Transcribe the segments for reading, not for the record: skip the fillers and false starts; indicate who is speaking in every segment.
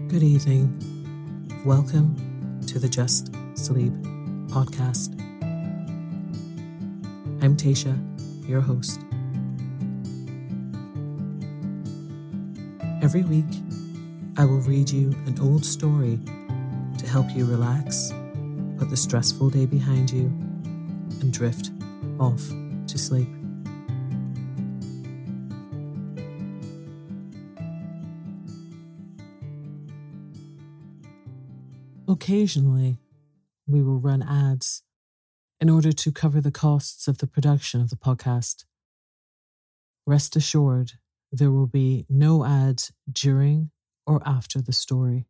Speaker 1: Good evening. Welcome to the Just Sleep podcast. I'm Tasha, your host. Every week, I will read you an old story to help you relax, put the stressful day behind you, and drift off to sleep. Occasionally, we will run ads in order to cover the costs of the production of the podcast. Rest assured, there will be no ads during or after the story.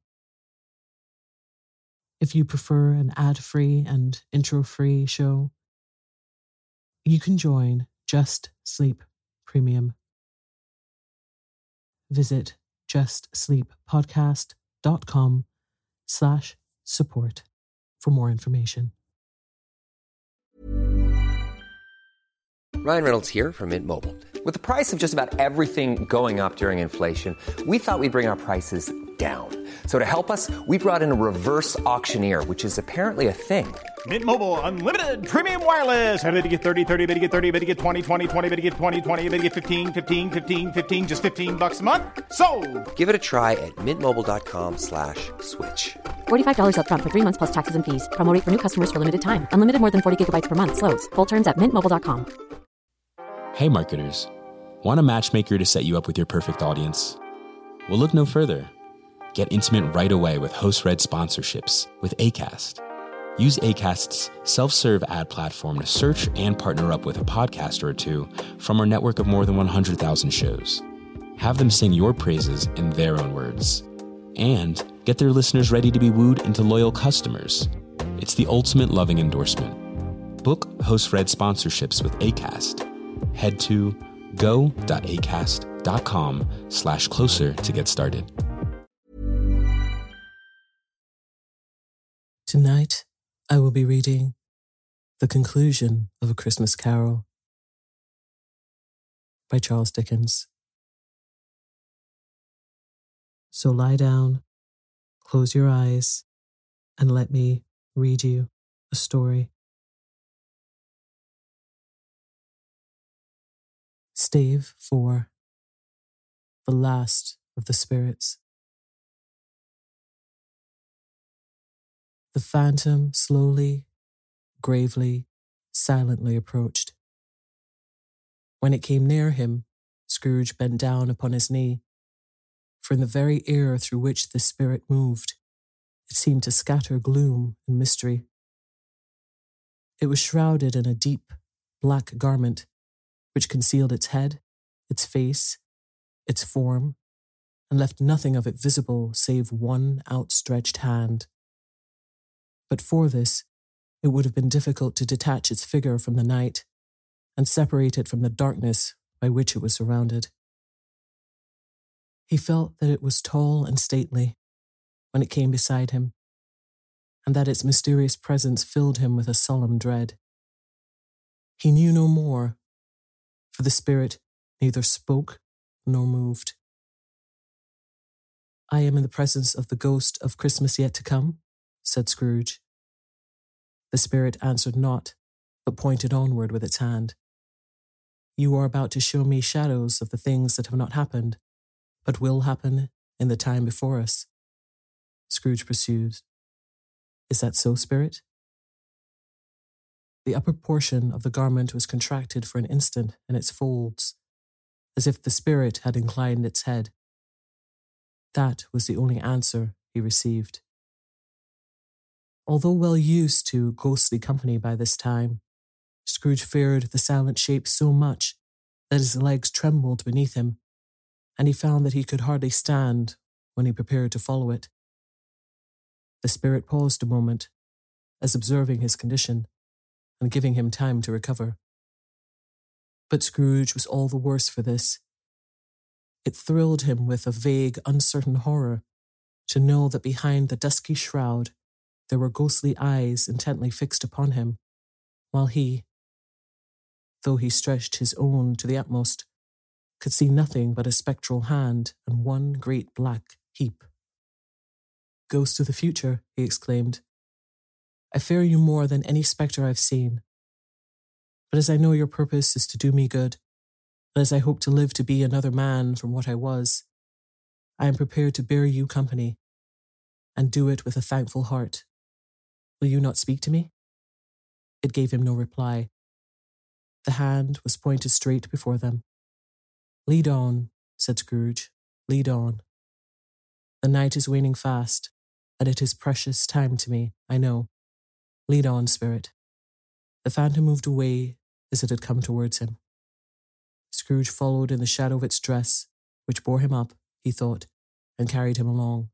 Speaker 1: If you prefer an ad-free and intro-free show, you can join Just Sleep Premium. Visit justsleeppodcast.com/support for more information.
Speaker 2: Ryan Reynolds here from Mint Mobile. With the price of just about everything going up during inflation, we thought we'd bring our prices down. So to help us, we brought in a reverse auctioneer, which is apparently a thing.
Speaker 3: Mint Mobile Unlimited Premium Wireless. How to get 30, 30, bit to get 30, bit to get 20, 20, 20, bit to get 20, 20, bit to get 15, 15, 15, 15, just $15 a month? Sold!
Speaker 2: Give it a try at mintmobile.com/switch.
Speaker 4: $45 up front for 3 months plus taxes and fees. Promo rate for new customers for limited time. Unlimited more than 40 gigabytes per month. Slows full terms at mintmobile.com.
Speaker 5: Hey marketers, want a matchmaker to set you up with your perfect audience? Well, look no further. Get intimate right away with host-read sponsorships with Acast. Use Acast's self-serve ad platform to search and partner up with a podcaster or two from our network of more than 100,000 shows. Have them sing your praises in their own words. And get their listeners ready to be wooed into loyal customers. It's the ultimate loving endorsement. Book host-read sponsorships with Acast. Head to go.acast.com/closer to get started.
Speaker 1: Tonight, I will be reading The Conclusion of A Christmas Carol by Charles Dickens. So lie down, close your eyes, and let me read you a story. Stave 4. The Last of the Spirits. The phantom slowly, gravely, silently approached. When it came near him, Scrooge bent down upon his knee, for in the very air through which the spirit moved, it seemed to scatter gloom and mystery. It was shrouded in a deep, black garment, which concealed its head, its face, its form, and left nothing of it visible save one outstretched hand. But for this, it would have been difficult to detach its figure from the night and separate it from the darkness by which it was surrounded. He felt that it was tall and stately when it came beside him, and that its mysterious presence filled him with a solemn dread. He knew no more, for the spirit neither spoke nor moved. "I am in the presence of the ghost of Christmas yet to come," said Scrooge. The spirit answered not, but pointed onward with its hand. "You are about to show me shadows of the things that have not happened, but will happen in the time before us," Scrooge pursued. "Is that so, spirit?" The upper portion of the garment was contracted for an instant in its folds, as if the spirit had inclined its head. That was the only answer he received. Although well used to ghostly company by this time, Scrooge feared the silent shape so much that his legs trembled beneath him, and he found that he could hardly stand when he prepared to follow it. The spirit paused a moment, as observing his condition, and giving him time to recover. But Scrooge was all the worse for this. It thrilled him with a vague, uncertain horror to know that behind the dusky shroud there were ghostly eyes intently fixed upon him, while he, though he stretched his own to the utmost, could see nothing but a spectral hand and one great black heap. Ghost of the future, he exclaimed. I fear you more than any spectre I've seen. But as I know your purpose is to do me good, and as I hope to live to be another man from what I was, I am prepared to bear you company, and do it with a thankful heart. Will you not speak to me? It gave him no reply. The hand was pointed straight before them. Lead on, said Scrooge, lead on. The night is waning fast, and it is precious time to me, I know. Lead on, spirit. The phantom moved away as it had come towards him. Scrooge followed in the shadow of its dress, which bore him up, he thought, and carried him along.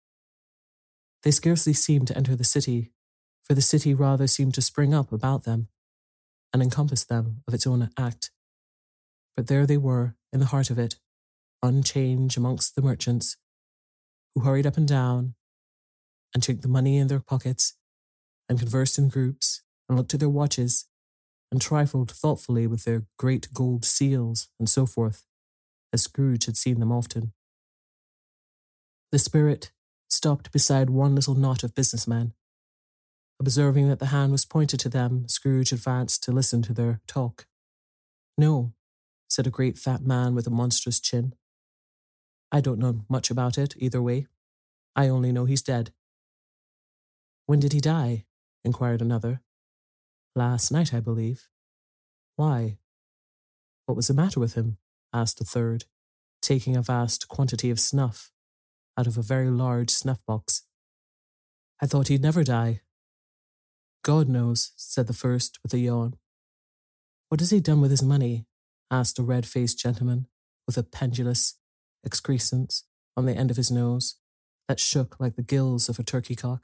Speaker 1: They scarcely seemed to enter the city, for the city rather seemed to spring up about them and encompass them of its own act. But there they were, in the heart of it, unchanged amongst the merchants, who hurried up and down, and chinked the money in their pockets, and conversed in groups, and looked at their watches, and trifled thoughtfully with their great gold seals, and so forth, as Scrooge had seen them often. The spirit stopped beside one little knot of businessmen. Observing that the hand was pointed to them, Scrooge advanced to listen to their talk. No, said a great fat man with a monstrous chin. I don't know much about it either way. I only know he's dead. When did he die? Inquired another. Last night, I believe. Why? What was the matter with him? Asked a third, taking a vast quantity of snuff out of a very large snuff-box. I thought he'd never die. God knows, said the first with a yawn. What has he done with his money? Asked a red-faced gentleman with a pendulous excrescence on the end of his nose that shook like the gills of a turkey-cock.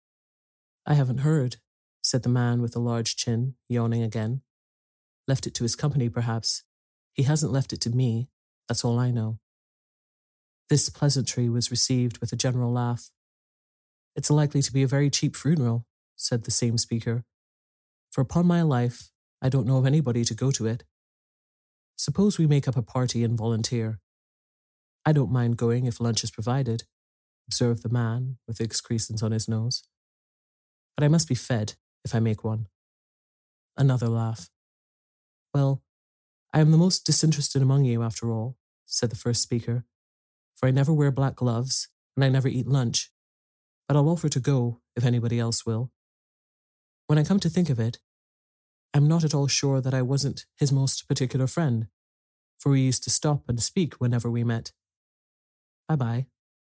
Speaker 1: I haven't heard, said the man with the large chin, yawning again. Left it to his company, perhaps. He hasn't left it to me, that's all I know. This pleasantry was received with a general laugh. It's likely to be a very cheap funeral, said the same speaker, for upon my life, I don't know of anybody to go to it. Suppose we make up a party and volunteer. I don't mind going if lunch is provided, observed the man with the excrescence on his nose. But I must be fed if I make one. Another laugh. Well, I am the most disinterested among you, after all, said the first speaker, for I never wear black gloves and I never eat lunch, but I'll offer to go if anybody else will. When I come to think of it, I'm not at all sure that I wasn't his most particular friend, for we used to stop and speak whenever we met. Bye-bye.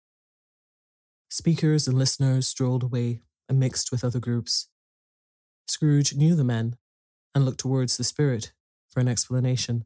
Speaker 1: Speakers and listeners strolled away and mixed with other groups. Scrooge knew the men and looked towards the spirit for an explanation.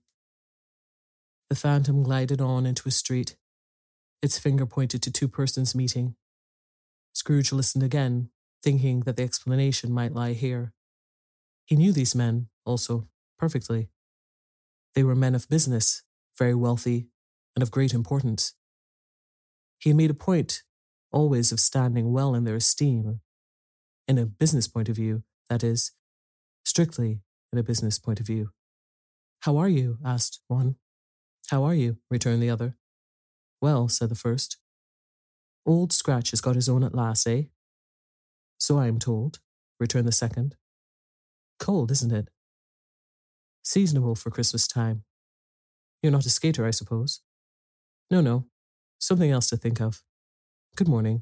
Speaker 1: The phantom glided on into a street. Its finger pointed to two persons meeting. Scrooge listened again, thinking that the explanation might lie here. He knew these men, also, perfectly. They were men of business, very wealthy, and of great importance. He had made a point always of standing well in their esteem, in a business point of view, that is, strictly in a business point of view. How are you? Asked one. How are you? Returned the other. Well, said the first. Old Scratch has got his own at last, eh? So I am told, returned the second. Cold, isn't it? Seasonable for Christmas time. You're not a skater, I suppose? No. Something else to think of. Good morning.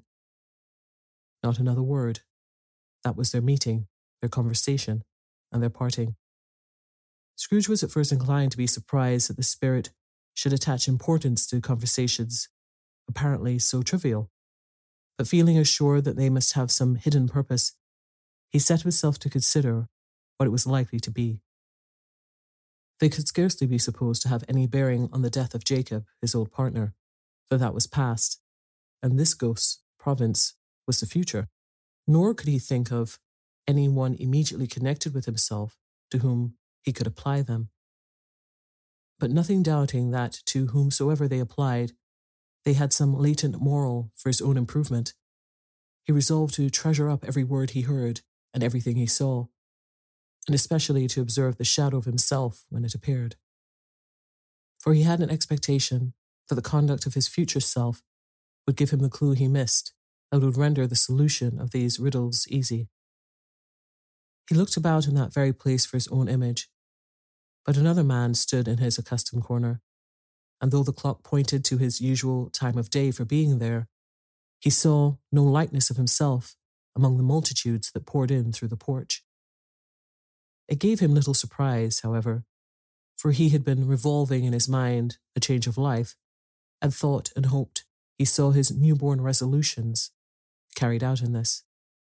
Speaker 1: Not another word. That was their meeting, their conversation, and their parting. Scrooge was at first inclined to be surprised that the spirit should attach importance to conversations apparently so trivial, but feeling assured that they must have some hidden purpose, he set himself to consider what it was likely to be. They could scarcely be supposed to have any bearing on the death of Jacob, his old partner, for that was past, and this ghost's province was the future. Nor could he think of any one immediately connected with himself to whom he could apply them. But nothing doubting that to whomsoever they applied, they had some latent moral for his own improvement, he resolved to treasure up every word he heard and everything he saw, and especially to observe the shadow of himself when it appeared. For he had an expectation that the conduct of his future self would give him the clue he missed that would render the solution of these riddles easy. He looked about in that very place for his own image, but another man stood in his accustomed corner, and though the clock pointed to his usual time of day for being there, he saw no likeness of himself among the multitudes that poured in through the porch. It gave him little surprise, however, for he had been revolving in his mind a change of life, and thought and hoped he saw his newborn resolutions carried out in this.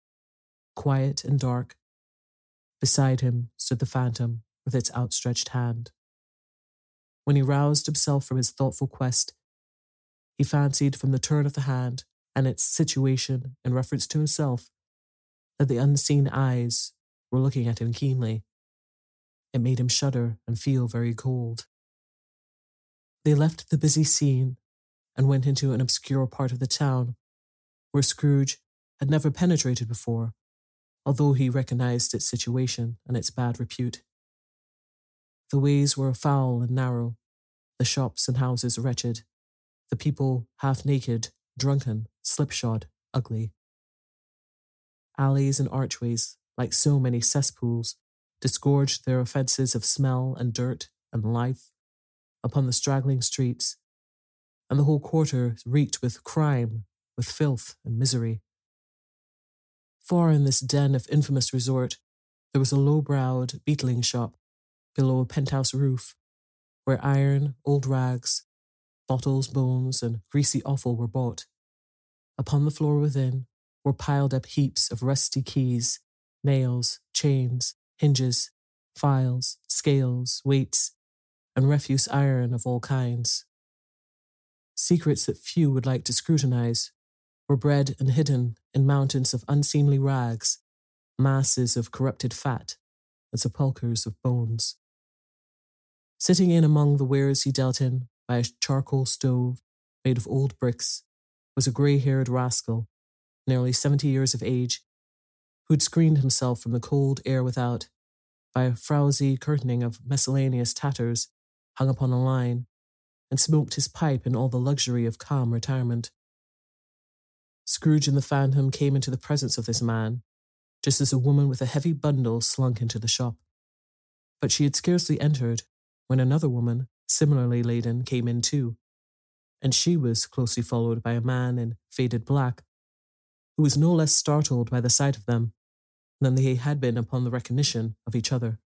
Speaker 1: Quiet and dark, beside him stood the phantom with its outstretched hand. When he roused himself from his thoughtful quest, he fancied from the turn of the hand and its situation in reference to himself that the unseen eyes were looking at him keenly. It made him shudder and feel very cold. They left the busy scene and went into an obscure part of the town where Scrooge had never penetrated before, although he recognized its situation and its bad repute. The ways were foul and narrow, the shops and houses wretched, the people half-naked, drunken, slipshod, ugly. Alleys and archways, like so many cesspools, disgorged their offences of smell and dirt and life upon the straggling streets, and the whole quarter reeked with crime, with filth and misery. Far in this den of infamous resort, there was a low-browed beetling shop below a penthouse roof, where iron, old rags, bottles, bones, and greasy offal were bought. Upon the floor within were piled up heaps of rusty keys, nails, chains, hinges, files, scales, weights, and refuse iron of all kinds. Secrets that few would like to scrutinize were bred and hidden in mountains of unseemly rags, masses of corrupted fat, and sepulchres of bones. Sitting in among the wares he dealt in by a charcoal stove made of old bricks was a grey-haired rascal, nearly 70 years of age, who had screened himself from the cold air without by a frowsy curtaining of miscellaneous tatters hung upon a line, and smoked his pipe in all the luxury of calm retirement. Scrooge and the phantom came into the presence of this man, just as a woman with a heavy bundle slunk into the shop. But she had scarcely entered when another woman, similarly laden, came in too, and she was closely followed by a man in faded black, who was no less startled by the sight of them than they had been upon the recognition of each other.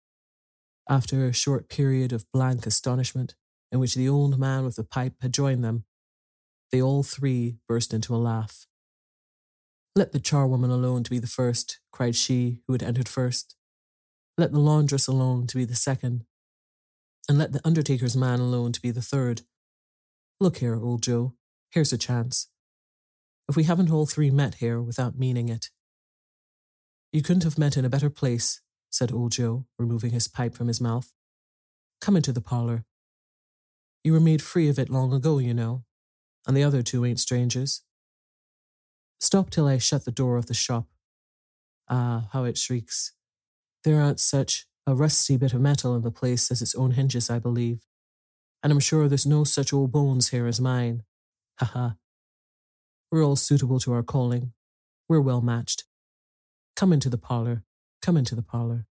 Speaker 1: After a short period of blank astonishment, in which the old man with the pipe had joined them, they all three burst into a laugh. "Let the charwoman alone to be the first," cried she who had entered first. "Let the laundress alone to be the second, and let the undertaker's man alone to be the third. Look here, old Joe, here's a chance. If we haven't all three met here without meaning it." "You couldn't have met in a better place," said old Joe, removing his pipe from his mouth. "Come into the parlour. You were made free of it long ago, you know, and the other two ain't strangers. Stop till I shut the door of the shop. Ah, how it shrieks. There aren't such a rusty bit of metal in the place as its own hinges, I believe, and I'm sure there's no such old bones here as mine. Ha ha. We're all suitable to our calling. We're well matched. Come into the parlour. Come into the parlour."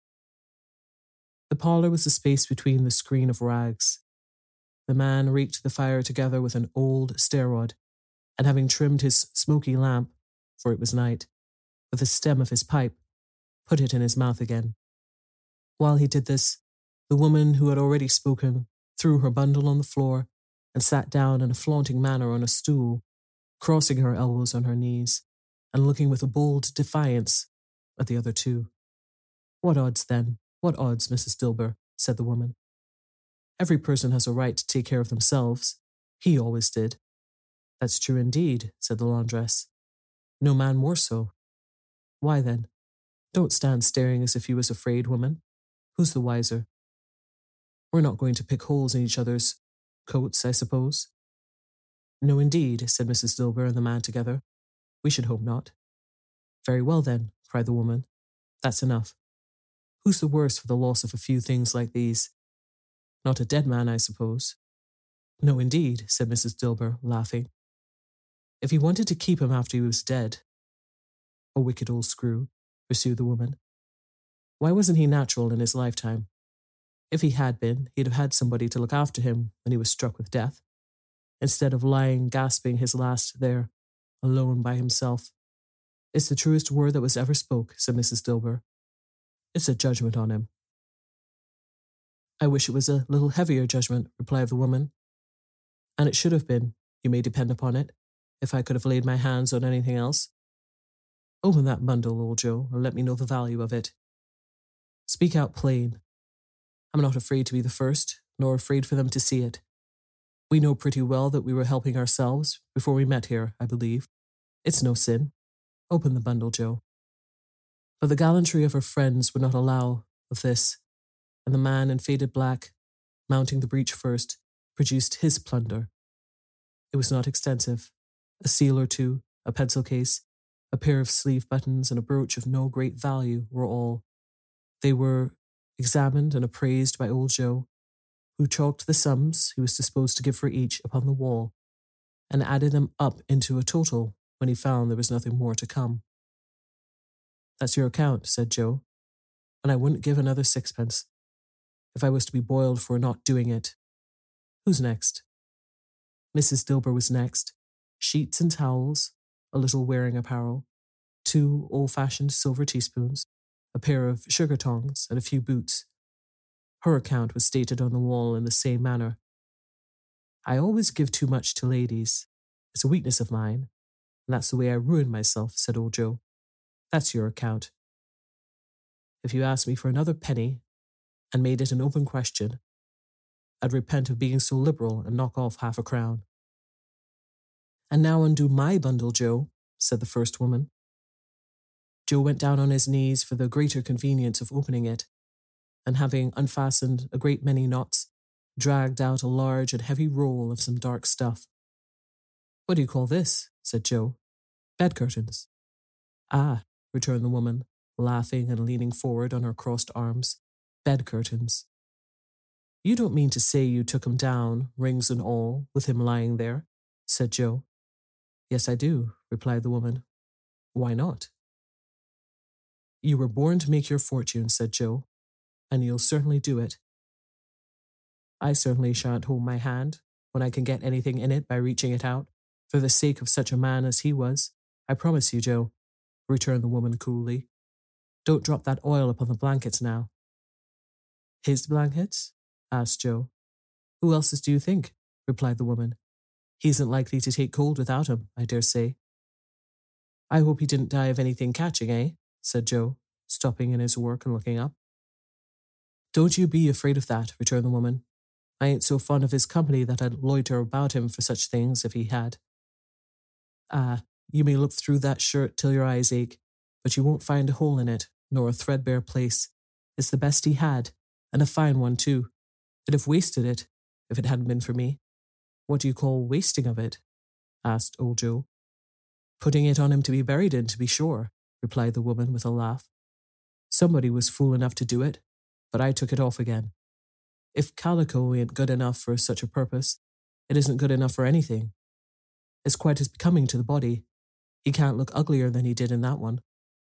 Speaker 1: The parlour was the space between the screen of rags. The man raked the fire together with an old stair-rod, and having trimmed his smoky lamp, for it was night, with the stem of his pipe, put it in his mouth again. While he did this, the woman who had already spoken threw her bundle on the floor and sat down in a flaunting manner on a stool, crossing her elbows on her knees, and looking with a bold defiance at the other two. "What odds, then? What odds, Mrs. Dilber?" said the woman. "Every person has a right to take care of themselves. He always did." "That's true indeed," said the laundress. "No man more so." "Why then? Don't stand staring as if you was afraid, woman. Who's the wiser? We're not going to pick holes in each other's coats, I suppose?" "No, indeed," said Mrs. Dilber and the man together. "We should hope not." "Very well, then," cried the woman. "That's enough. Who's the worse for the loss of a few things like these? Not a dead man, I suppose?" "No, indeed," said Mrs. Dilber, laughing. If he wanted to keep him after he was dead, a wicked old screw, pursued the woman, why wasn't he natural in his lifetime? If he had been, he'd have had somebody to look after him when he was struck with death, instead of lying gasping his last there, alone by himself. It's the truest word that was ever spoke, said Mrs. Dilber. It's a judgment on him. I wish it was a little heavier judgment, replied the woman. And it should have been, you may depend upon it, if I could have laid my hands on anything else. Open that bundle, old Joe, and let me know the value of it. Speak out plain. I'm not afraid to be the first, nor afraid for them to see it. We know pretty well that we were helping ourselves before we met here, I believe. It's no sin. Open the bundle, Joe. But the gallantry of her friends would not allow of this, and the man in faded black, mounting the breach first, produced his plunder. It was not extensive. A seal or two, a pencil case, a pair of sleeve buttons, and a brooch of no great value were all. They were examined and appraised by old Joe, who chalked the sums he was disposed to give for each upon the wall, and added them up into a total when he found there was nothing more to come. That's your account, said Joe, and I wouldn't give another sixpence if I was to be boiled for not doing it. Who's next? Mrs. Dilber was next. Sheets and towels, a little wearing apparel, 2 old-fashioned silver teaspoons, a pair of sugar tongs, and a few boots. Her account was stated on the wall in the same manner. I always give too much to ladies. It's a weakness of mine, and that's the way I ruin myself, said old Joe. That's your account. If you asked me for another penny and made it an open question, I'd repent of being so liberal and knock off half a crown. And now undo my bundle, Joe, said the first woman. Joe went down on his knees for the greater convenience of opening it, and having unfastened a great many knots, dragged out a large and heavy roll of some dark stuff. What do you call this? Said Joe. Bed curtains. Ah, returned the woman, laughing and leaning forward on her crossed arms. Bed curtains. You don't mean to say you took him down, rings and all, with him lying there? Said Joe. Yes, I do, replied the woman. Why not? You were born to make your fortune, said Joe, and you'll certainly do it. I certainly shan't hold my hand when I can get anything in it by reaching it out, for the sake of such a man as he was. I promise you, Joe, returned the woman coolly. Don't drop that oil upon the blankets now. His blankets? Asked Joe. Who else's do you think? Replied the woman. He isn't likely to take cold without him, I dare say. I hope he didn't die of anything catching, eh? Said Joe, stopping in his work and looking up. Don't you be afraid of that, returned the woman. I ain't so fond of his company that I'd loiter about him for such things if he had. Ah, you may look through that shirt till your eyes ache, but you won't find a hole in it, nor a threadbare place. It's the best he had, and a fine one too. I'd have wasted it, if it hadn't been for me. What do you call wasting of it? Asked old Joe. Putting it on him to be buried in, to be sure, replied the woman with a laugh. Somebody was fool enough to do it, but I took it off again. If calico ain't good enough for such a purpose, it isn't good enough for anything. It's quite as becoming to the body. He can't look uglier than he did in that one.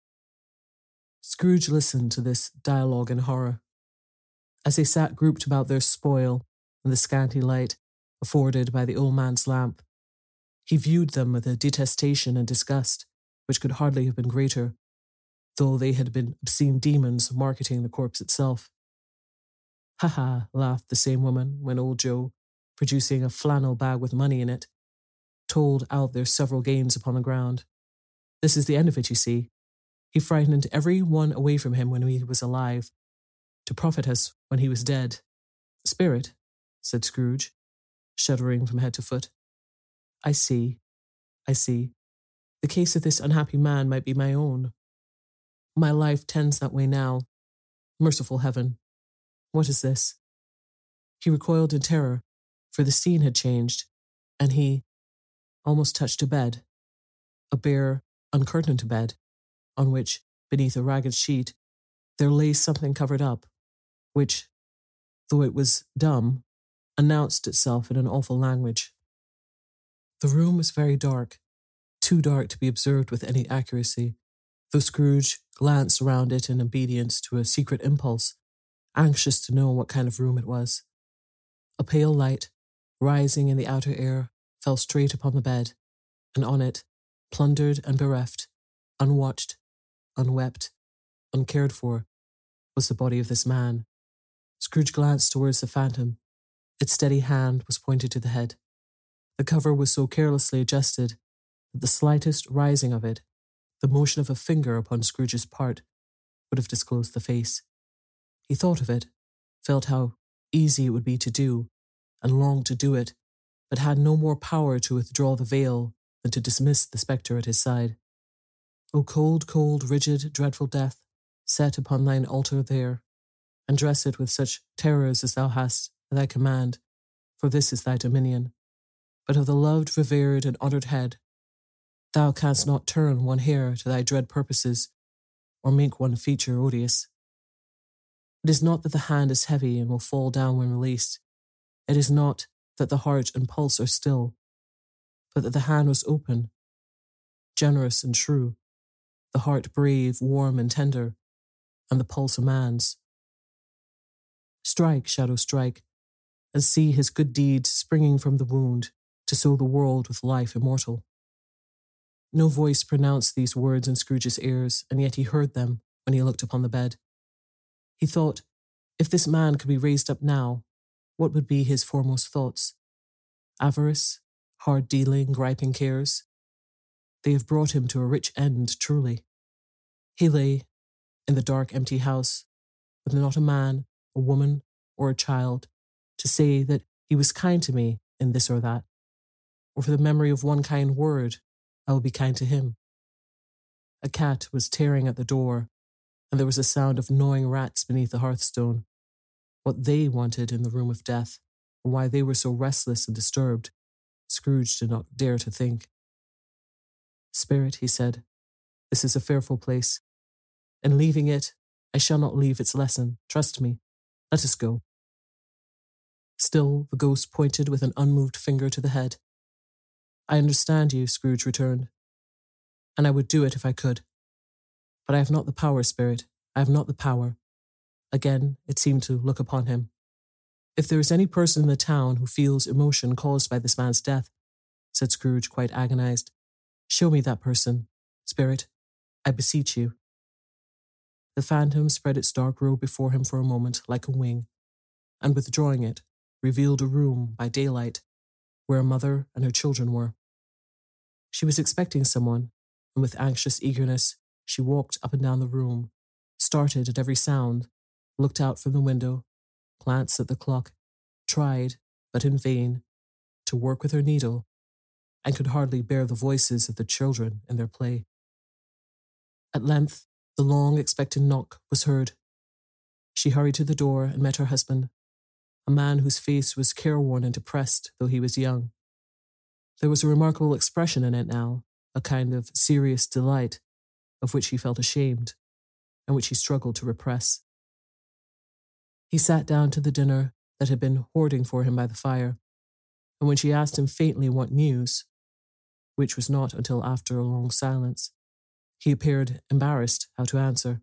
Speaker 1: Scrooge listened to this dialogue in horror. As they sat grouped about their spoil in the scanty light afforded by the old man's lamp, he viewed them with a detestation and disgust which could hardly have been greater, though they had been obscene demons marketing the corpse itself. Ha ha, laughed the same woman when old Joe, producing a flannel bag with money in it, told out their several gains upon the ground. This is the end of it, you see. He frightened every one away from him when he was alive, to profit us when he was dead. Spirit, said Scrooge, shuddering from head to foot. I see. The case of this unhappy man might be my own. My life tends that way now. Merciful heaven, what is this? He recoiled in terror, for the scene had changed, and he almost touched a bed, a bare, uncurtained bed, on which, beneath a ragged sheet, there lay something covered up, which, though it was dumb, announced itself in an awful language. The room was very dark, too dark to be observed with any accuracy, though Scrooge glanced around it in obedience to a secret impulse, anxious to know what kind of room it was. A pale light, rising in the outer air, fell straight upon the bed, and on it, plundered and bereft, unwatched, unwept, uncared for, was the body of this man. Scrooge glanced towards the phantom. Its steady hand was pointed to the head. The cover was so carelessly adjusted that the slightest rising of it, the motion of a finger upon Scrooge's part, would have disclosed the face. He thought of it, felt how easy it would be to do, and longed to do it, but had no more power to withdraw the veil than to dismiss the spectre at his side. O cold, cold, rigid, dreadful death, set upon thine altar there, and dress it with such terrors as thou hast at thy command, for this is thy dominion. But of the loved, revered, and honoured head, thou canst not turn one hair to thy dread purposes, or make one feature odious. It is not that the hand is heavy and will fall down when released. It is not that the heart and pulse are still, but that the hand was open, generous and true, the heart brave, warm, and tender, and the pulse a man's. Strike, shadow, strike, and see his good deeds springing from the wound to sow the world with life immortal. No voice pronounced these words in Scrooge's ears, and yet he heard them when he looked upon the bed. He thought, if this man could be raised up now, what would be his foremost thoughts? Avarice, hard dealing, griping cares? They have brought him to a rich end, truly. He lay in the dark, empty house, with not a man, a woman, or a child to say that he was kind to me in this or that, or for the memory of one kind word, I will be kind to him. A cat was tearing at the door, and there was a sound of gnawing rats beneath the hearthstone. What they wanted in the room of death, and why they were so restless and disturbed, Scrooge did not dare to think. Spirit, he said, this is a fearful place. In leaving it, I shall not leave its lesson. Trust me. Let us go. Still, the ghost pointed with an unmoved finger to the head. I understand you, Scrooge returned, and I would do it if I could. But I have not the power, Spirit. I have not the power. Again, it seemed to look upon him. If there is any person in the town who feels emotion caused by this man's death, said Scrooge, quite agonized, show me that person, Spirit, I beseech you. The phantom spread its dark robe before him for a moment like a wing, and withdrawing it, revealed a room by daylight where a mother and her children were. She was expecting someone, and with anxious eagerness, she walked up and down the room, started at every sound, looked out from the window, glanced at the clock, tried, but in vain, to work with her needle, and could hardly bear the voices of the children in their play. At length, the long-expected knock was heard. She hurried to the door and met her husband, a man whose face was careworn and depressed, though he was young. There was a remarkable expression in it now, a kind of serious delight, of which he felt ashamed, and which he struggled to repress. He sat down to the dinner that had been hoarding for him by the fire, and when she asked him faintly what news, which was not until after a long silence, he appeared embarrassed how to answer.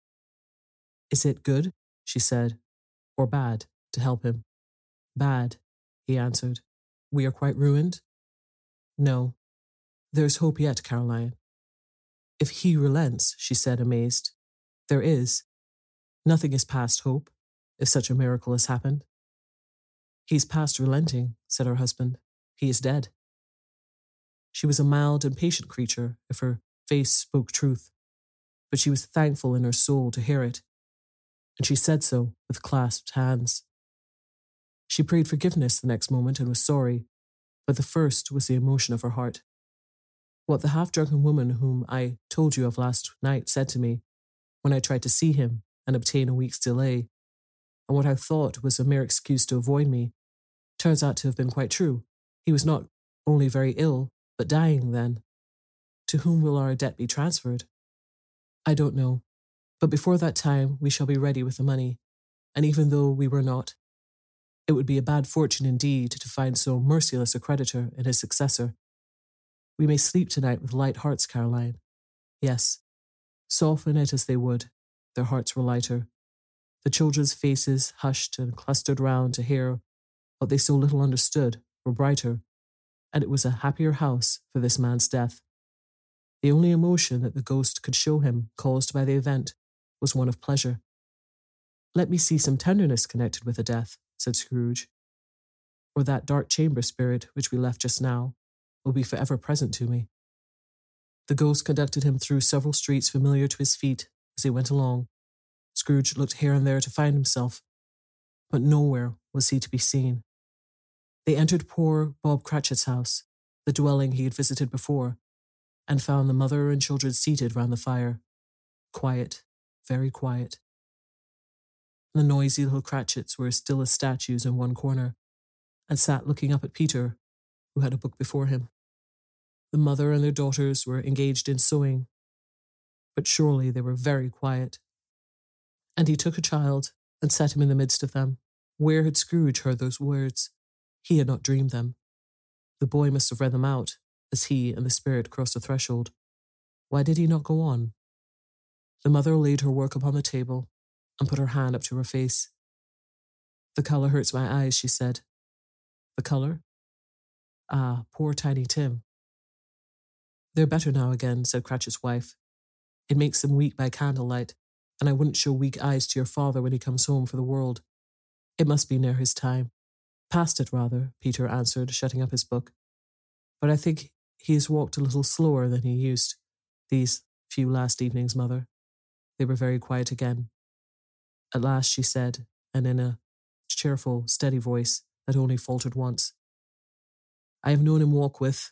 Speaker 1: Is it good, she said, or bad, to help him? Bad, he answered. We are quite ruined? No. There's hope yet, Caroline. If he relents, she said, amazed. There is. Nothing is past hope, if such a miracle has happened. He's past relenting, said her husband. He is dead. She was a mild and patient creature, if her face spoke truth, but she was thankful in her soul to hear it, and she said so with clasped hands. She prayed forgiveness the next moment and was sorry, but the first was the emotion of her heart. What the half-drunken woman whom I told you of last night said to me when I tried to see him and obtain a week's delay, and what I thought was a mere excuse to avoid me, turns out to have been quite true. He was not only very ill, but dying then. To whom will our debt be transferred? I don't know, but before that time we shall be ready with the money, and even though we were not, it would be a bad fortune indeed to find so merciless a creditor in his successor. We may sleep tonight with light hearts, Caroline. Yes, soften it as they would, their hearts were lighter. The children's faces, hushed and clustered round to hear what they so little understood, were brighter, and it was a happier house for this man's death. The only emotion that the ghost could show him, caused by the event, was one of pleasure. Let me see some tenderness connected with the death, said Scrooge, or that dark chamber spirit which we left just now will be forever present to me. The ghost conducted him through several streets familiar to his feet as he went along. Scrooge looked here and there to find himself, but nowhere was he to be seen. They entered poor Bob Cratchit's house, the dwelling he had visited before, and found the mother and children seated round the fire. Quiet, very quiet. The noisy little Cratchits were still as statues in one corner, and sat looking up at Peter, who had a book before him. The mother and their daughters were engaged in sewing, but surely they were very quiet. And he took a child and set him in the midst of them. Where had Scrooge heard those words? He had not dreamed them. The boy must have read them out as he and the spirit crossed the threshold. Why did he not go on? The mother laid her work upon the table and put her hand up to her face. The colour hurts my eyes, she said. The colour? Ah, poor Tiny Tim. They're better now again, said Cratchit's wife. It makes them weak by candlelight, and I wouldn't show weak eyes to your father when he comes home for the world. It must be near his time. Past it, rather, Peter answered, shutting up his book. But I think he has walked a little slower than he used, these few last evenings, mother. They were very quiet again. At last she said, and in a cheerful, steady voice that only faltered once, I have known him walk with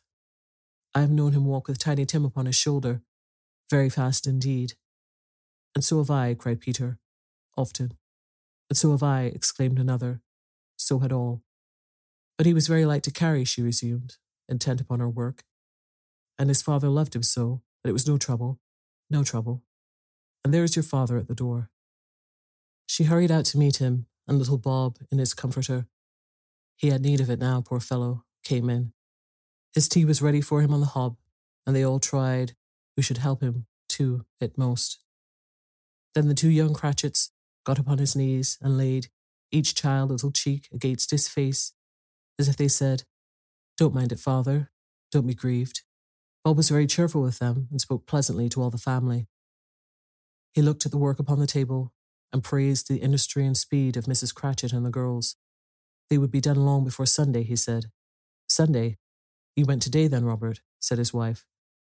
Speaker 1: Tiny Tim upon his shoulder, very fast indeed. And so have I, cried Peter. Often. And so have I, exclaimed another. So had all. But he was very light to carry, she resumed, intent upon her work. And his father loved him so, that it was no trouble. No trouble. And there is your father at the door. She hurried out to meet him, and little Bob, in his comforter, he had need of it now, poor fellow, came in. His tea was ready for him on the hob, and they all tried who should help him to it most. Then the two young Cratchits got upon his knees and laid each child a little cheek against his face, as if they said, Don't mind it, father, don't be grieved. Bob was very cheerful with them and spoke pleasantly to all the family. He looked at the work upon the table and praised the industry and speed of Mrs. Cratchit and the girls. They would be done long before Sunday, he said. Sunday? You went today then, Robert, said his wife.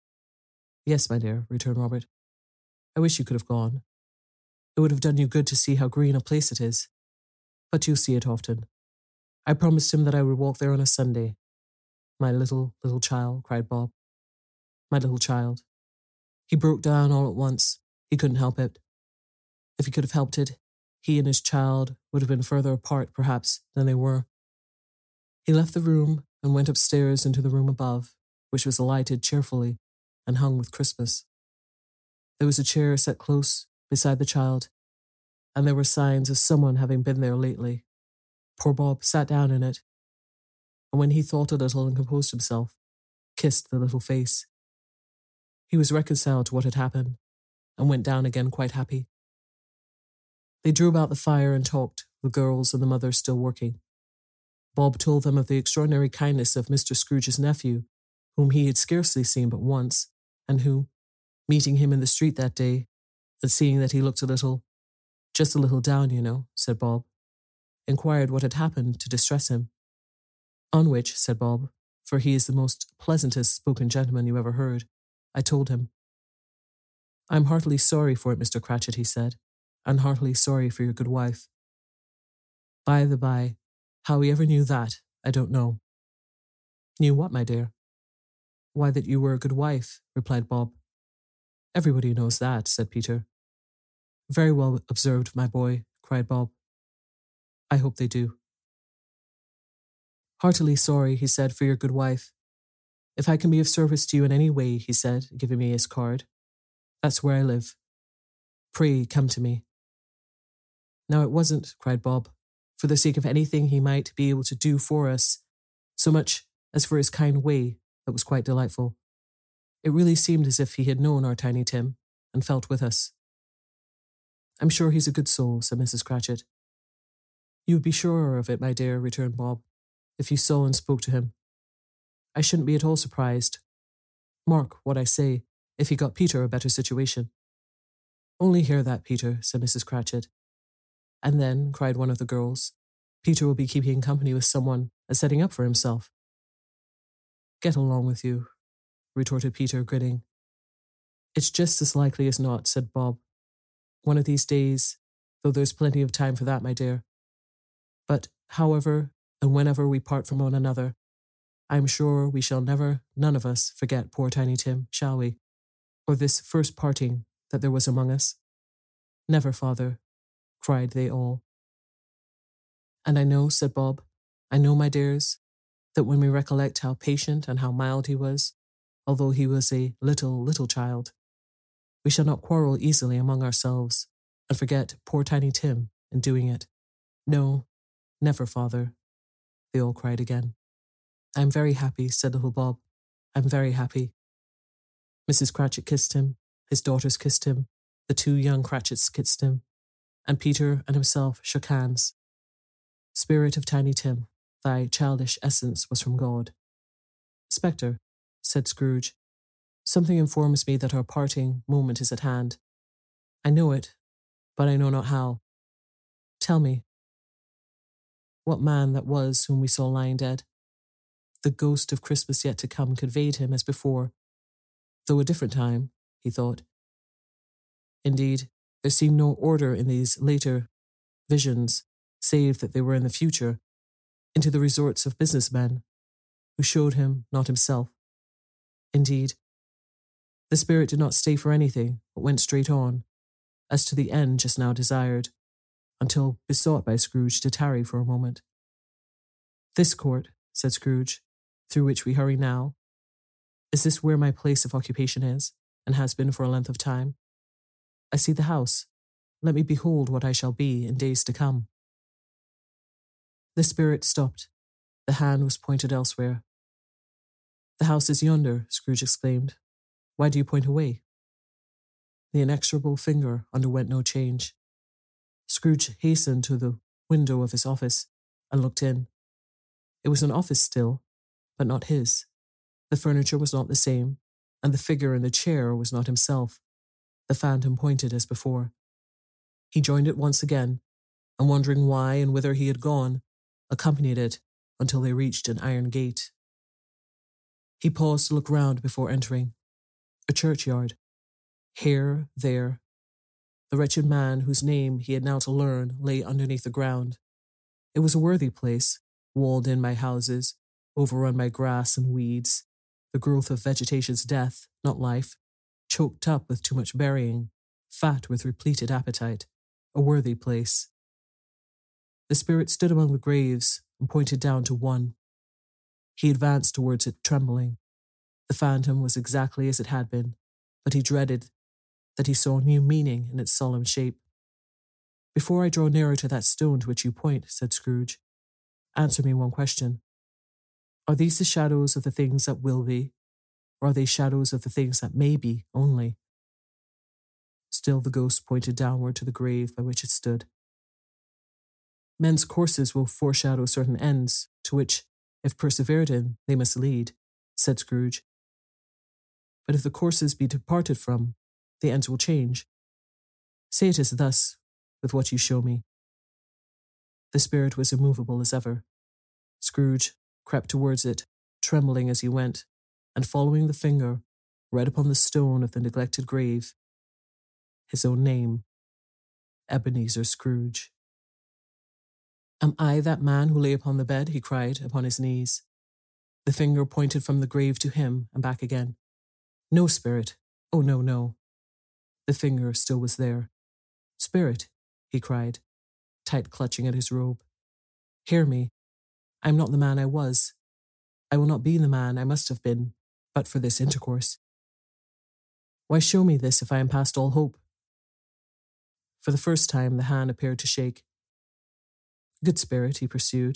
Speaker 1: Yes, my dear, returned Robert. I wish you could have gone. It would have done you good to see how green a place it is. But you'll see it often. I promised him that I would walk there on a Sunday. My little child, cried Bob. My little child. He broke down all at once. He couldn't help it. If he could have helped it, he and his child would have been further apart, perhaps, than they were. He left the room and went upstairs into the room above, which was lighted cheerfully and hung with Christmas. There was a chair set close beside the child, and there were signs of someone having been there lately. Poor Bob sat down in it, and when he thought a little and composed himself, kissed the little face. He was reconciled to what had happened, and went down again quite happy. They drew about the fire and talked, the girls and the mother still working. Bob told them of the extraordinary kindness of Mr. Scrooge's nephew, whom he had scarcely seen but once, and who, meeting him in the street that day, and seeing that he looked just a little down, you know, said Bob, inquired what had happened to distress him. On which, said Bob, for he is the most pleasantest spoken gentleman you ever heard, I told him. I'm heartily sorry for it, Mr. Cratchit, he said, and heartily sorry for your good wife. By the by, how he ever knew that, I don't know. Knew what, my dear? Why, that you were a good wife, replied Bob. Everybody knows that, said Peter. Very well observed, my boy, cried Bob. I hope they do. Heartily sorry, he said, for your good wife. If I can be of service to you in any way, he said, giving me his card, that's where I live. Pray come to me. Now it wasn't, cried Bob, for the sake of anything he might be able to do for us, so much as for his kind way that was quite delightful. It really seemed as if he had known our Tiny Tim and felt with us. I'm sure he's a good soul, said Mrs. Cratchit. You would be surer of it, my dear, returned Bob, if you saw and spoke to him. I shouldn't be at all surprised. Mark what I say, if he got Peter a better situation. Only hear that, Peter, said Mrs. Cratchit. And then, cried one of the girls, Peter will be keeping company with someone and setting up for himself. Get along with you, retorted Peter, grinning. It's just as likely as not, said Bob. One of these days, though there's plenty of time for that, my dear. But however and whenever we part from one another, I'm sure we shall never, none of us, forget poor Tiny Tim, shall we? Or this first parting that there was among us? Never, father, cried they all. And I know, said Bob, I know, my dears, that when we recollect how patient and how mild he was, although he was a little child, we shall not quarrel easily among ourselves and forget poor Tiny Tim in doing it. No, never, father, they all cried again. I'm very happy, said little Bob. I'm very happy. Mrs. Cratchit kissed him, his daughters kissed him, the two young Cratchits kissed him, and Peter and himself shook hands. Spirit of Tiny Tim, thy childish essence was from God. Spectre, said Scrooge, something informs me that our parting moment is at hand. I know it, but I know not how. Tell me, what man that was whom we saw lying dead? The ghost of Christmas yet to come conveyed him as before, though a different time, he thought. Indeed, there seemed no order in these later visions, save that they were in the future, into the resorts of businessmen, who showed him not himself. Indeed, the spirit did not stay for anything, but went straight on, as to the end just now desired, until besought by Scrooge to tarry for a moment. This court, said Scrooge, through which we hurry now, is this where my place of occupation is, and has been for a length of time? I see the house. Let me behold what I shall be in days to come. The spirit stopped. The hand was pointed elsewhere. The house is yonder, Scrooge exclaimed. Why do you point away? The inexorable finger underwent no change. Scrooge hastened to the window of his office and looked in. It was an office still, but not his. The furniture was not the same, and the figure in the chair was not himself. The phantom pointed as before. He joined it once again, and wondering why and whither he had gone, accompanied it until they reached an iron gate. He paused to look round before entering. A churchyard. Here, there. The wretched man whose name he had now to learn lay underneath the ground. It was a worthy place, walled in by houses, overrun by grass and weeds, the growth of vegetation's death, not life, choked up with too much burying, fat with repleted appetite, a worthy place. The spirit stood among the graves and pointed down to one. He advanced towards it, trembling. The phantom was exactly as it had been, but he dreaded that he saw new meaning in its solemn shape. Before I draw nearer to that stone to which you point, said Scrooge, answer me one question. Are these the shadows of the things that will be, or are they shadows of the things that may be only? Still the ghost pointed downward to the grave by which it stood. Men's courses will foreshadow certain ends, to which, if persevered in, they must lead, said Scrooge. But if the courses be departed from, the ends will change. Say it is thus, with what you show me. The spirit was immovable as ever. Scrooge crept towards it, trembling as he went, and following the finger, read upon the stone of the neglected grave his own name, Ebenezer Scrooge. Am I that man who lay upon the bed? He cried, upon his knees. The finger pointed from the grave to him and back again. No, spirit. Oh, no, no. The finger still was there. Spirit, he cried, tight clutching at his robe. Hear me. I am not the man I was. I will not be the man I must have been, but for this intercourse. Why show me this if I am past all hope? For the first time the hand appeared to shake. Good spirit, he pursued.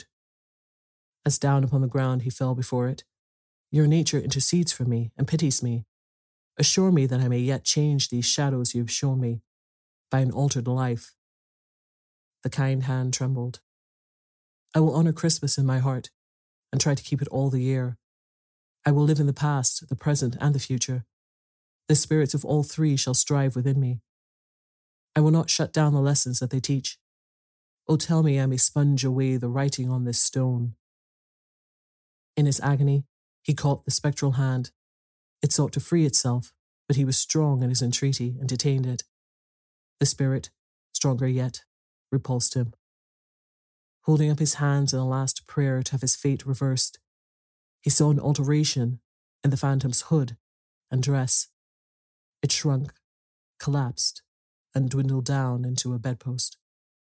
Speaker 1: As down upon the ground he fell before it, your nature intercedes for me and pities me. Assure me that I may yet change these shadows you have shown me by an altered life. The kind hand trembled. I will honor Christmas in my heart and try to keep it all the year. I will live in the past, the present, and the future. The spirits of all three shall strive within me. I will not shut down the lessons that they teach. Oh, tell me I may sponge away the writing on this stone. In his agony, he caught the spectral hand. It sought to free itself, but he was strong in his entreaty and detained it. The spirit, stronger yet, repulsed him. Holding up his hands in a last prayer to have his fate reversed, he saw an alteration in the phantom's hood and dress. It shrunk, collapsed, and dwindled down into a bedpost.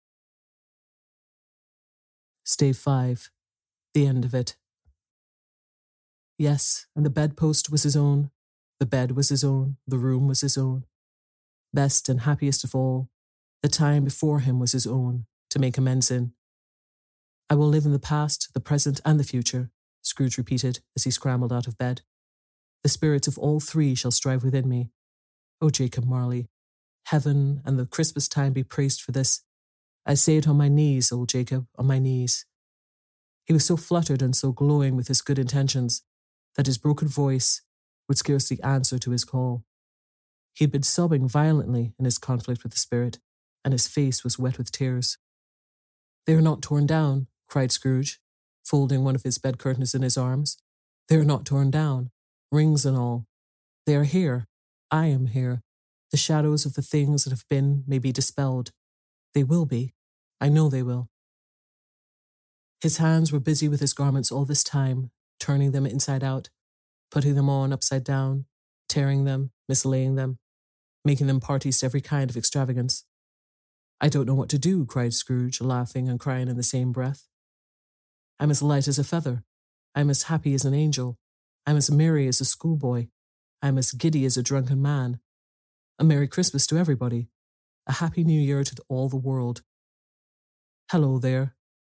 Speaker 1: Stave 5. The end of it. Yes, and the bedpost was his own, the bed was his own, the room was his own. Best and happiest of all, the time before him was his own, to make amends in. I will live in the past, the present, and the future, Scrooge repeated as he scrambled out of bed. The spirits of all three shall strive within me. O Jacob Marley, heaven and the Christmas time be praised for this. I say it on my knees, old Jacob, on my knees. He was so fluttered and so glowing with his good intentions that his broken voice would scarcely answer to his call. He had been sobbing violently in his conflict with the spirit, and his face was wet with tears. They are not torn down, cried Scrooge, folding one of his bed curtains in his arms. They are not torn down, rings and all. They are here. I am here. The shadows of the things that have been may be dispelled. They will be. I know they will. His hands were busy with his garments all this time, turning them inside out, putting them on upside down, tearing them, mislaying them, making them parties to every kind of extravagance. I don't know what to do, cried Scrooge, laughing and crying in the same breath. I'm as light as a feather. I'm as happy as an angel. I'm as merry as a schoolboy. I'm as giddy as a drunken man. A Merry Christmas to everybody. A Happy New Year to all the world. Hello there.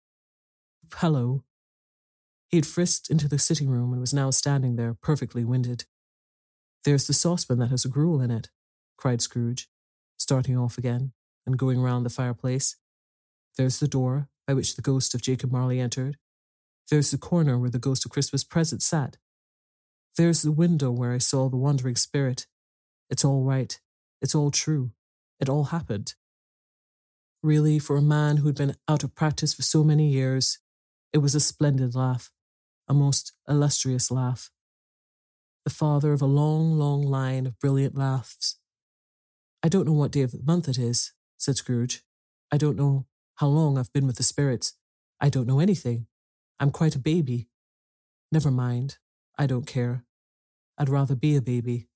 Speaker 1: Hello. He had frisked into the sitting room and was now standing there, perfectly winded. There's the saucepan that has a gruel in it, cried Scrooge, starting off again and going round the fireplace. There's the door by which the ghost of Jacob Marley entered. There's the corner where the ghost of Christmas Present sat. There's the window where I saw the wandering spirit. It's all right. It's all true. It all happened. Really, for a man who had been out of practice for so many years, it was a splendid laugh, a most illustrious laugh. The father of a long, long line of brilliant laughs. I don't know what day of the month it is, said Scrooge. I don't know how long I've been with the spirits. I don't know anything. I'm quite a baby. Never mind. I don't care. I'd rather be a baby.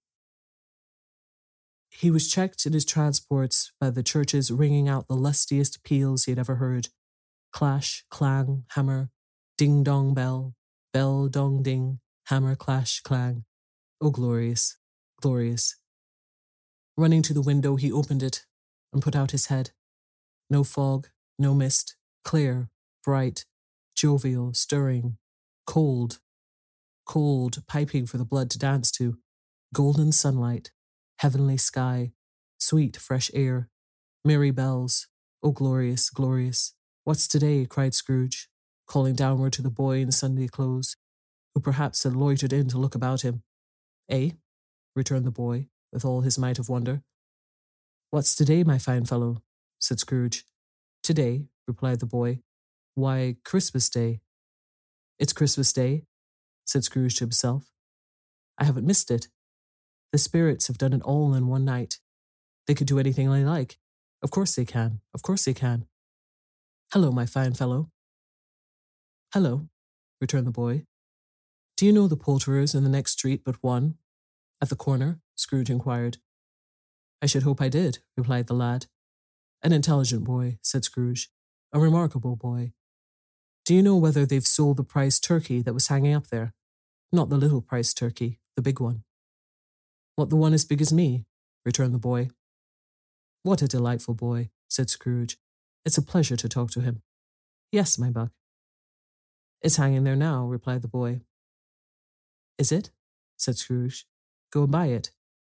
Speaker 1: He was checked in his transports by the churches ringing out the lustiest peals he had ever heard. Clash, clang, hammer, ding-dong bell, bell-dong-ding, hammer, clash, clang. Oh, glorious, glorious. Running to the window, he opened it and put out his head. No fog, no mist, clear, bright, jovial, stirring, cold, piping for the blood to dance to, golden sunlight, heavenly sky, sweet fresh air, merry bells. Oh, glorious, glorious. What's today? Cried Scrooge, calling downward to the boy in Sunday clothes, who perhaps had loitered in to look about him. Eh? Returned the boy, with all his might of wonder. What's today, my fine fellow? Said Scrooge. Today, replied the boy. Why, Christmas Day. It's Christmas Day, said Scrooge to himself. I haven't missed it. The spirits have done it all in one night. They could do anything they like. Of course they can. Of course they can. Hello, my fine fellow. Hello, returned the boy. Do you know the poulterers in the next street but one? At the corner? Scrooge inquired. I should hope I did, replied the lad. An intelligent boy, said Scrooge. A remarkable boy. Do you know whether they've sold the prize turkey that was hanging up there? Not the little prize turkey, the big one. What, the one as big as me? Returned the boy. What a delightful boy, said Scrooge. It's a pleasure to talk to him. Yes, my buck. It's hanging there now, replied the boy. Is it? Said Scrooge. Go and buy it.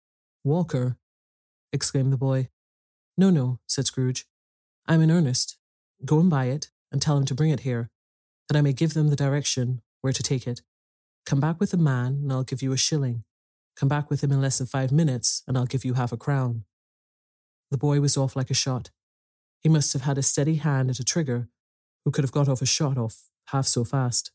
Speaker 1: Walker, exclaimed the boy. No, said Scrooge. I'm in earnest. Go and buy it, and tell him to bring it here, that I may give them the direction where to take it. Come back with the man, and I'll give you a shilling. Come back with him in less than 5 minutes, and I'll give you half a crown. The boy was off like a shot. He must have had a steady hand at a trigger, who could have got off a shot off half so fast.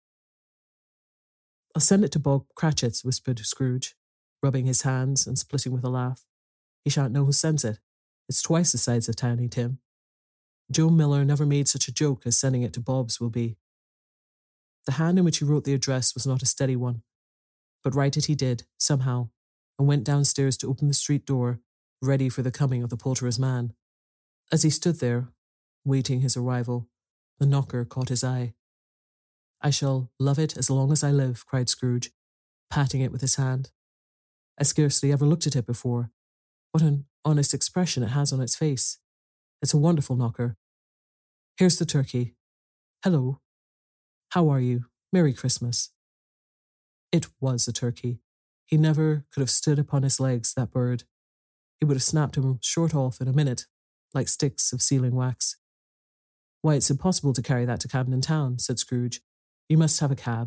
Speaker 1: I'll send it to Bob Cratchit's, whispered Scrooge, rubbing his hands and splitting with a laugh. He shan't know who sends it. It's twice the size of Tiny Tim. Joe Miller never made such a joke as sending it to Bob's will be. The hand in which he wrote the address was not a steady one, but write it he did, somehow, and went downstairs to open the street door, ready for the coming of the poulterer's man. As he stood there, waiting his arrival, the knocker caught his eye. I shall love it as long as I live, cried Scrooge, patting it with his hand. I scarcely ever looked at it before. What an honest expression it has on its face. It's a wonderful knocker. Here's the turkey. Hello. How are you? Merry Christmas. It was a turkey. He never could have stood upon his legs, that bird. He would have snapped him short off in a minute, like sticks of sealing wax. Why, it's impossible to carry that to Camden Town, said Scrooge. You must have a cab.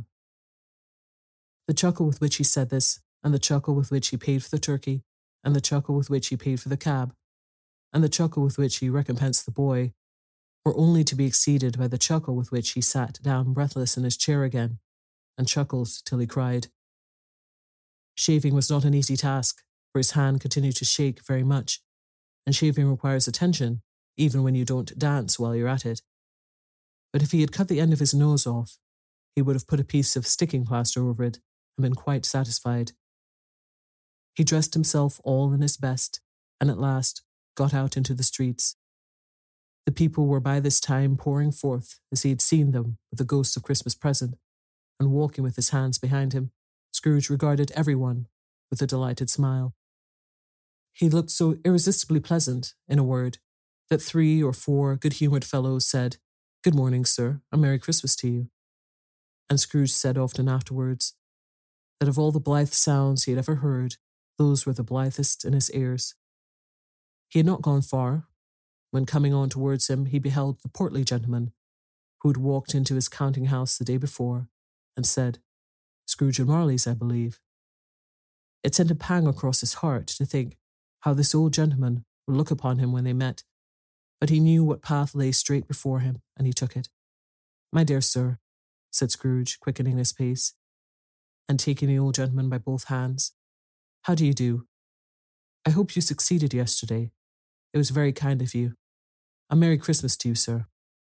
Speaker 1: The chuckle with which he said this, and the chuckle with which he paid for the turkey, and the chuckle with which he paid for the cab, and the chuckle with which he recompensed the boy, were only to be exceeded by the chuckle with which he sat down breathless in his chair again, and chuckled till he cried. Shaving was not an easy task, for his hand continued to shake very much, and shaving requires attention, even when you don't dance while you're at it. But if he had cut the end of his nose off, he would have put a piece of sticking plaster over it and been quite satisfied. He dressed himself all in his best, and at last got out into the streets. The people were by this time pouring forth as he had seen them with the ghost of Christmas present, and walking with his hands behind him, Scrooge regarded everyone with a delighted smile. He looked so irresistibly pleasant, in a word, that 3 or 4 good-humoured fellows said, "Good morning, sir, and Merry Christmas to you." And Scrooge said often afterwards that of all the blithe sounds he had ever heard, those were the blithest in his ears. He had not gone far, when coming on towards him he beheld the portly gentleman who had walked into his counting-house the day before, and said, "Scrooge and Marley's, I believe." It sent a pang across his heart to think how this old gentleman would look upon him when they met, but he knew what path lay straight before him, and he took it. "My dear sir," said Scrooge, quickening his pace, and taking the old gentleman by both hands, "how do you do? I hope you succeeded yesterday. It was very kind of you. A Merry Christmas to you, sir."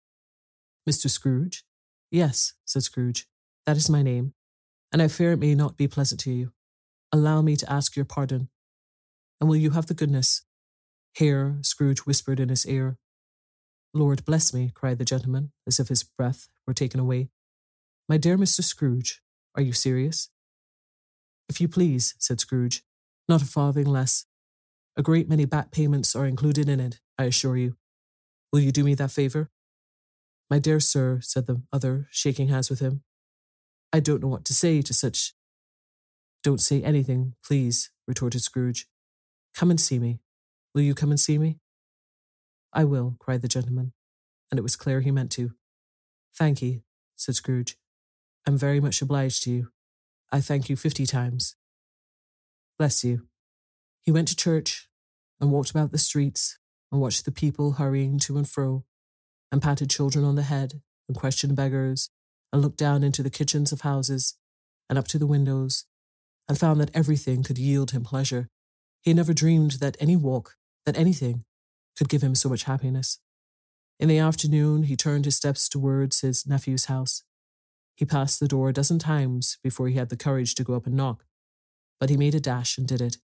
Speaker 1: "Mr. Scrooge?" "Yes," said Scrooge, "that is my name, and I fear it may not be pleasant to you. Allow me to ask your pardon. And will you have the goodness—" Here Scrooge whispered in his ear. "Lord bless me," cried the gentleman, as if his breath were taken away. "My dear Mr. Scrooge, are you serious?" "If you please," said Scrooge, "not a farthing less. A great many back payments are included in it, I assure you. Will you do me that favour?" "My dear sir," said the other, shaking hands with him, "I don't know what to say to such—" "Don't say anything, please," retorted Scrooge. "Come and see me. Will you come and see me?" "I will," cried the gentleman, and it was clear he meant to. "Thank ye," said Scrooge. "I'm very much obliged to you. I thank you 50 times. Bless you." He went to church, and walked about the streets, and watched the people hurrying to and fro, and patted children on the head, and questioned beggars, and looked down into the kitchens of houses, and up to the windows, and found that everything could yield him pleasure. He had never dreamed that any walk, that anything, could give him so much happiness. In the afternoon, he turned his steps towards his nephew's house. He passed the door a dozen times before he had the courage to go up and knock, but he made a dash and did it.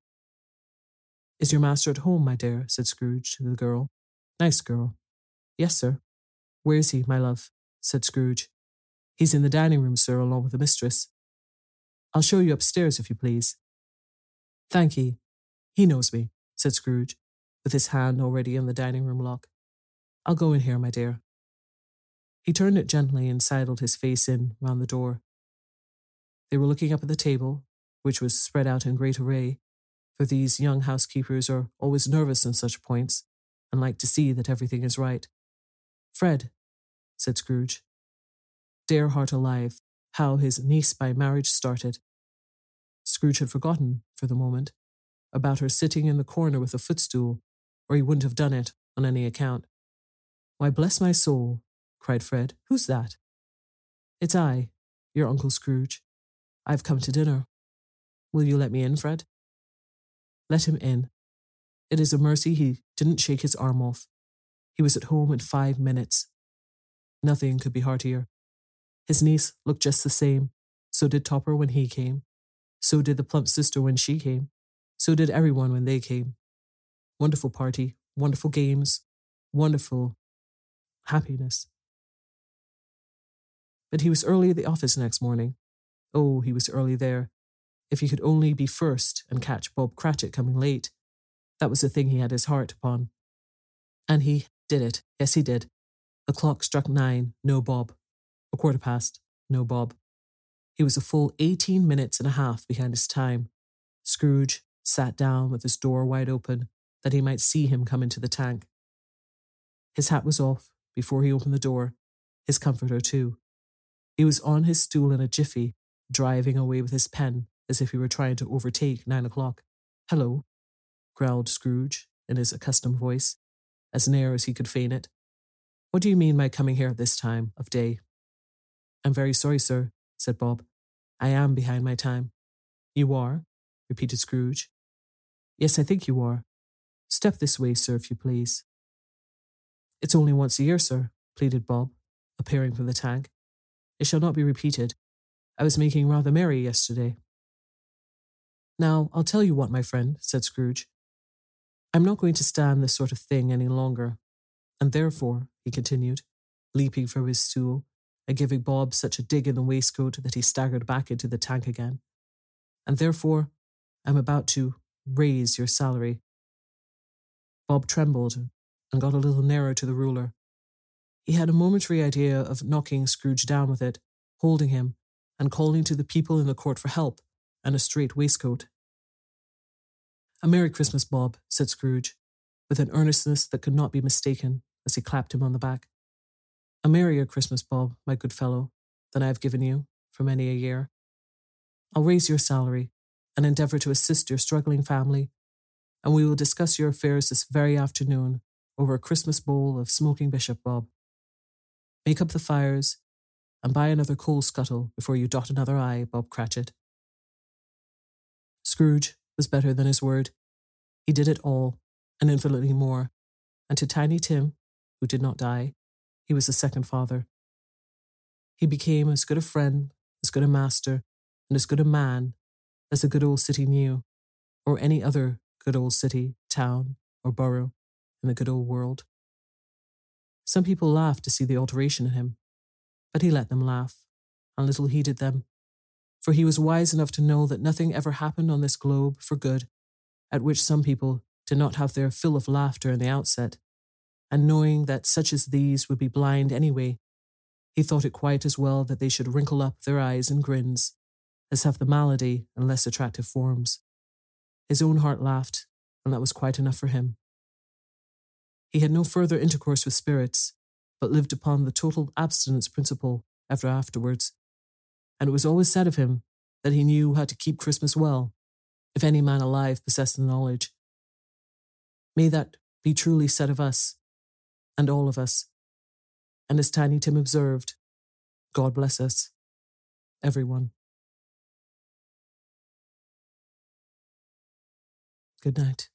Speaker 1: "Is your master at home, my dear?" said Scrooge to the girl. "Nice girl." "Yes, sir." "Where is he, my love?" said Scrooge. "He's in the dining room, sir, along with the mistress." "I'll show you upstairs, if you please." "Thank ye. He knows me," said Scrooge, with his hand already on the dining room lock. "I'll go in here, my dear." He turned it gently and sidled his face in round the door. They were looking up at the table, which was spread out in great array, for these young housekeepers are always nervous on such points and like to see that everything is right. "Fred," said Scrooge. Dear heart alive, how his niece by marriage started. Scrooge had forgotten, for the moment, about her sitting in the corner with a footstool, or he wouldn't have done it on any account. "Why, bless my soul," cried Fred. "Who's that?" "It's I, your Uncle Scrooge. I've come to dinner. Will you let me in, Fred?" Let him in. It is a mercy he didn't shake his arm off. He was at home in 5 minutes. Nothing could be heartier. His niece looked just the same. So did Topper when he came. So did the plump sister when she came. So did everyone when they came. Wonderful party, wonderful games, wonderful happiness. But he was early at the office next morning. Oh, he was early there. If he could only be first and catch Bob Cratchit coming late, that was the thing he had his heart upon. And he did it. Yes, he did. The clock struck 9, no Bob. 1:15, no Bob. He was a full 18 minutes and a half behind his time. Scrooge sat down with his door wide open that he might see him come into the tank. His hat was off before he opened the door, his comforter too. He was on his stool in a jiffy, driving away with his pen as if he were trying to overtake 9 o'clock. "Hello," growled Scrooge in his accustomed voice, as near as he could feign it. "What do you mean by coming here at this time of day?" "I'm very sorry, sir," said Bob. "I am behind my time." "You are?" repeated Scrooge. "Yes, I think you are. Step this way, sir, if you please." "It's only once a year, sir," pleaded Bob, appearing from the tank. "It shall not be repeated. I was making rather merry yesterday." "Now, I'll tell you what, my friend," said Scrooge. "I'm not going to stand this sort of thing any longer. And therefore," he continued, leaping from his stool and giving Bob such a dig in the waistcoat that he staggered back into the tank again, "and therefore, I'm about to raise your salary." Bob trembled and got a little nearer to the ruler. He had a momentary idea of knocking Scrooge down with it, holding him, and calling to the people in the court for help and a straight waistcoat. "A Merry Christmas, Bob," said Scrooge, with an earnestness that could not be mistaken, as he clapped him on the back. "A merrier Christmas, Bob, my good fellow, than I have given you for many a year. I'll raise your salary and endeavour to assist your struggling family, and we will discuss your affairs this very afternoon over a Christmas bowl of smoking bishop, Bob. Make up the fires and buy another coal scuttle before you dot another I, Bob Cratchit." Scrooge was better than his word. He did it all, and infinitely more, and to Tiny Tim, who did not die, he was a second father. He became as good a friend, as good a master, and as good a man as the good old city knew, or any other good old city, town, or borough in the good old world. Some people laughed to see the alteration in him, but he let them laugh, and little heeded them, for he was wise enough to know that nothing ever happened on this globe for good, at which some people did not have their fill of laughter in the outset, and knowing that such as these would be blind anyway, he thought it quite as well that they should wrinkle up their eyes in grins, as have the malady in less attractive forms. His own heart laughed, and that was quite enough for him. He had no further intercourse with spirits, but lived upon the total abstinence principle ever afterwards, and it was always said of him that he knew how to keep Christmas well, if any man alive possessed the knowledge. May that be truly said of us, and all of us, and as Tiny Tim observed, God bless us, everyone. Good night.